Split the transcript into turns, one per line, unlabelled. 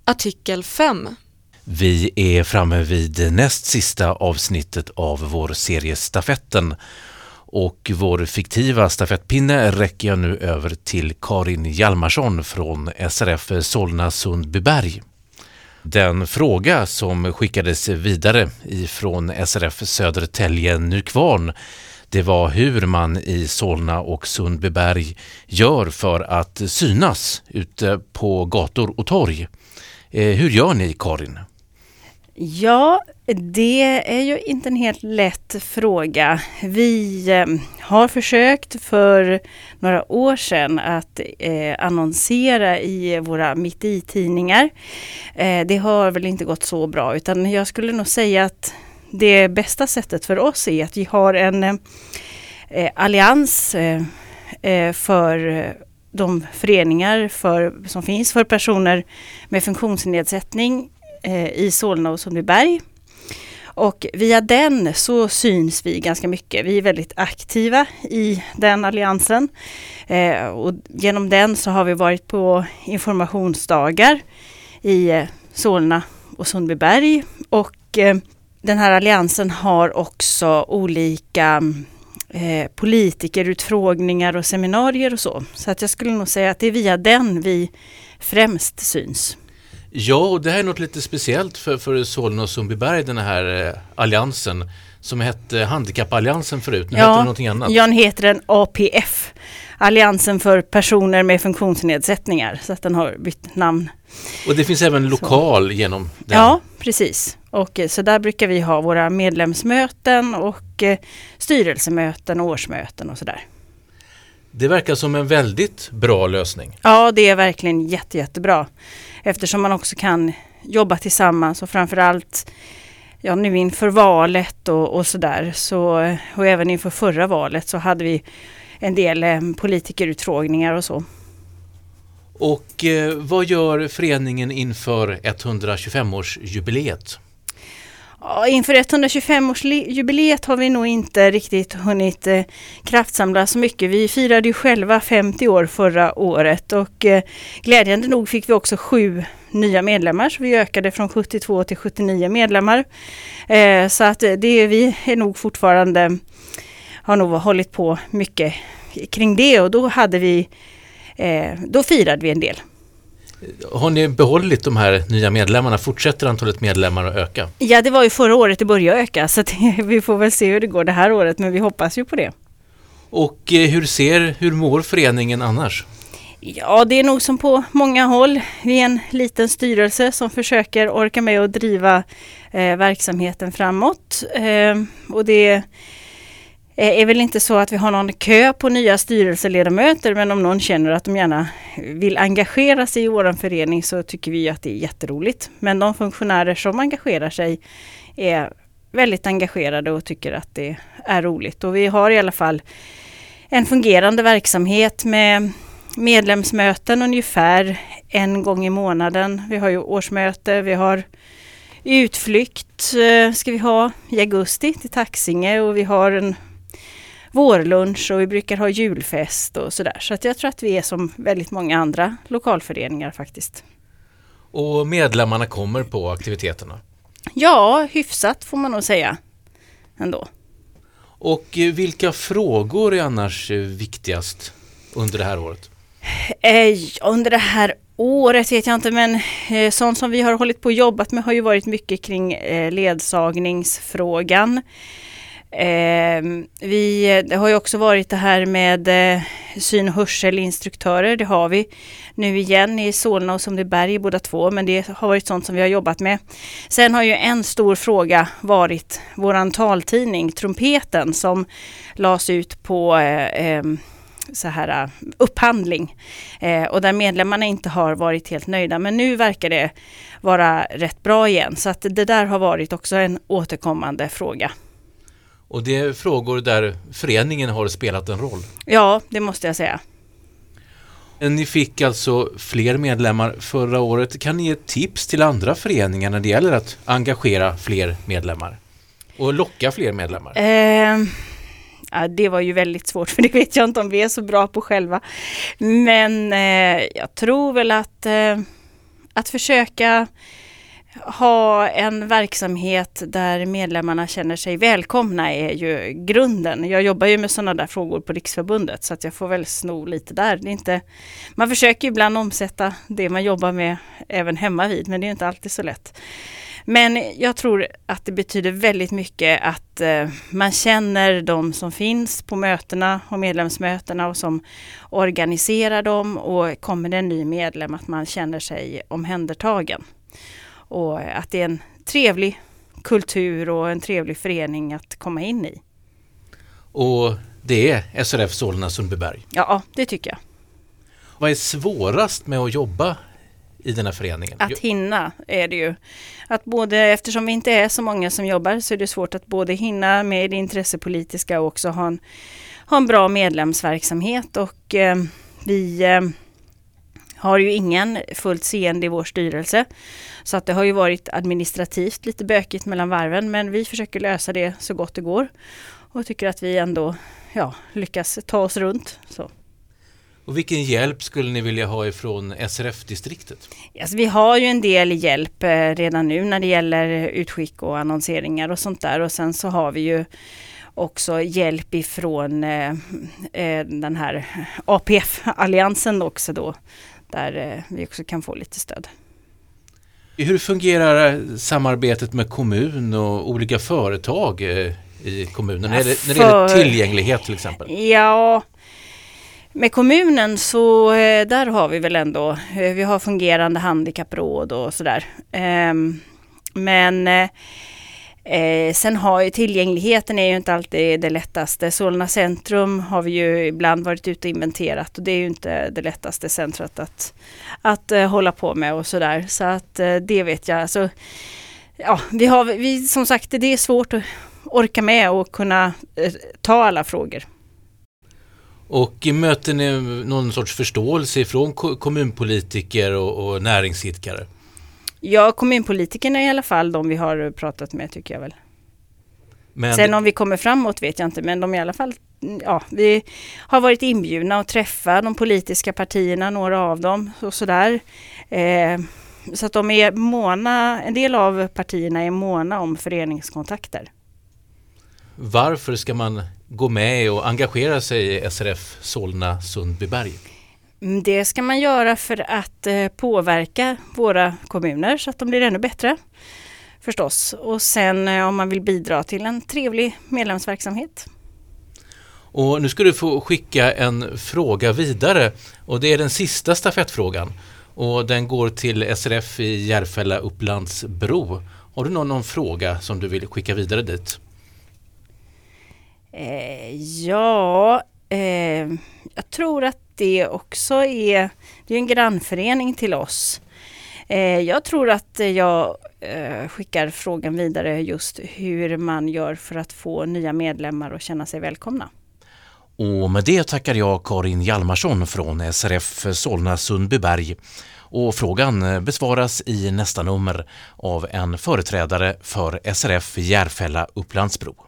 Artikel 5.
Vi är framme vid näst sista avsnittet av vår serie Stafetten. Och vår fiktiva stafettpinne räcker jag nu över till Karin Hjalmarsson från SRF Solna-Sundbyberg. Den fråga som skickades vidare ifrån SRF Södertälje-Nykvarn, det var hur man i Solna och Sundbyberg gör för att synas ute på gator och torg. Hur gör ni, Karin?
Ja, det är ju inte en helt lätt fråga. Vi har försökt för några år sedan att annonsera i våra mitt i-tidningar. Det har väl inte gått så bra, utan jag skulle nog säga att det bästa sättet för oss är att vi har en allians för de föreningar som finns för personer med funktionsnedsättning i Solna och Sundbyberg. Och via den så syns vi ganska mycket. Vi är väldigt aktiva i den alliansen. Och genom den så har vi varit på informationsdagar i Solna och Sundbyberg. Och den här alliansen har också olika politikerutfrågningar och seminarier och så. Så att jag skulle nog säga att det är via den vi främst syns.
Ja, och det här är något lite speciellt för Solna och Sundbyberg, den här alliansen som hette Handikappalliansen förut. Nu heter det någonting annat.
Ja, den heter den APF, Alliansen för personer med funktionsnedsättningar, så att den har bytt namn.
Och det finns även lokal genom den.
Ja, precis. Och så där brukar vi ha våra medlemsmöten och styrelsemöten och årsmöten och sådär.
Det verkar som en väldigt bra lösning.
Ja, det är verkligen jättebra. Eftersom man också kan jobba tillsammans och framförallt nu inför valet och sådär. Och även inför förra valet så hade vi en del politikerutfrågningar och så.
Och vad gör föreningen inför 125-årsjubileet?
Ja, inför 125-årsjubileet har vi nog inte riktigt hunnit kraftsamla så mycket. Vi firade ju själva 50 år förra året och glädjande nog fick vi också 7 nya medlemmar. Så vi ökade från 72 till 79 medlemmar. Så att vi är nog fortfarande, har nog hållit på mycket kring det, och då firade vi en del.
Har ni behållit de här nya medlemmarna? Fortsätter antalet medlemmar att öka?
Ja, det var ju förra året det började öka, så att vi får väl se hur det går det här året, men vi hoppas ju på det.
Och hur mår föreningen annars?
Ja, det är nog som på många håll. Vi är en liten styrelse som försöker orka med att driva verksamheten framåt. Och det är väl inte så att vi har någon kö på nya styrelseledamöter, men om någon känner att de gärna vill engagera sig i vår förening så tycker vi att det är jätteroligt. Men de funktionärer som engagerar sig är väldigt engagerade och tycker att det är roligt. Och vi har i alla fall en fungerande verksamhet med medlemsmöten ungefär en gång i månaden. Vi har ju årsmöte, vi har utflykt ska vi ha i augusti till Taxinge, och vi har en vårlunch och vi brukar ha julfest och sådär. Så att jag tror att vi är som väldigt många andra lokalföreningar faktiskt.
Och medlemmarna kommer på aktiviteterna?
Ja, hyfsat får man nog säga ändå.
Och vilka frågor är annars viktigast under det här året?
Under det här året vet jag inte, men sånt som vi har hållit på och jobbat med har ju varit mycket kring ledsagningsfrågan. Det har ju också varit det här med syn- och hörselinstruktörer. Det har vi nu igen i Solna och Sundbyberg båda två, men det har varit sånt som vi har jobbat med. Sen har ju en stor fråga varit våran taltidning Trumpeten, som lades ut på så här upphandling och där medlemmarna inte har varit helt nöjda, men nu verkar det vara rätt bra igen, så att det där har varit också en återkommande fråga.
Och det är frågor där föreningen har spelat en roll?
Ja, det måste jag säga.
Ni fick alltså fler medlemmar förra året. Kan ni ge tips till andra föreningar när det gäller att engagera fler medlemmar och locka fler medlemmar?
Ja, det var ju väldigt svårt, för det vet jag inte om vi är så bra på själva. Men jag tror väl att försöka ha en verksamhet där medlemmarna känner sig välkomna är ju grunden. Jag jobbar ju med sådana där frågor på Riksförbundet så att jag får väl sno lite där. Det är inte, man försöker ibland omsätta det man jobbar med även hemma vid, men det är inte alltid så lätt. Men jag tror att det betyder väldigt mycket att man känner de som finns på mötena och medlemsmötena och som organiserar dem, och kommer det en ny medlem att man känner sig omhändertagen. Och att det är en trevlig kultur och en trevlig förening att komma in i.
Och det är SRF Solna Sundbyberg?
Ja, det tycker jag.
Vad är svårast med att jobba i den här föreningen?
Att hinna är det ju. Att både, eftersom vi inte är så många som jobbar, så är det svårt att både hinna med det intressepolitiska och också ha en bra medlemsverksamhet. Och vi har ju ingen fullt seende i vår styrelse. Så att det har ju varit administrativt lite bökigt mellan varven, men vi försöker lösa det så gott det går. Och tycker att vi ändå lyckas ta oss runt. Så.
Och vilken hjälp skulle ni vilja ha ifrån SRF-distriktet?
Alltså, vi har ju en del hjälp redan nu när det gäller utskick och annonseringar och sånt där. Och sen så har vi ju också hjälp ifrån den här APF-alliansen också då. Där vi också kan få lite stöd.
Hur fungerar samarbetet med kommun och olika företag i kommunen? När det gäller tillgänglighet till exempel?
Ja, med kommunen så där har vi väl ändå, vi har fungerande handikappråd och sådär. Men sen har ju tillgängligheten är ju inte alltid det lättaste. Solna centrum har vi ju ibland varit ute och inventerat, och det är ju inte det lättaste centret att hålla på med och sådär. Så att det vet jag. Alltså, ja, vi som sagt, det är svårt att orka med och kunna ta alla frågor.
Och möter ni någon sorts förståelse från kommunpolitiker och näringsidkare?
Ja, kommunpolitikerna i alla fall, de vi har pratat med tycker jag väl. Men sen om vi kommer framåt vet jag inte, men de i alla fall, ja, vi har varit inbjudna att träffa de politiska partierna, några av dem och sådär. Så att de är måna, en del av partierna är måna om föreningskontakter.
Varför ska man gå med och engagera sig i SRF Solna Sundbyberg?
Det ska man göra för att påverka våra kommuner så att de blir ännu bättre förstås. Och sen om man vill bidra till en trevlig medlemsverksamhet.
Och nu ska du få skicka en fråga vidare, och det är den sista stafettfrågan. Och den går till SRF i Järfälla Upplandsbro. Har du någon fråga som du vill skicka vidare dit?
Jag tror att det också är en grannförening till oss. Jag tror att jag skickar frågan vidare just hur man gör för att få nya medlemmar och känna sig välkomna.
Och med det tackar jag Karin Hjalmarsson från SRF Solna Sundbyberg. Och frågan besvaras i nästa nummer av en företrädare för SRF Järfälla Upplandsbro.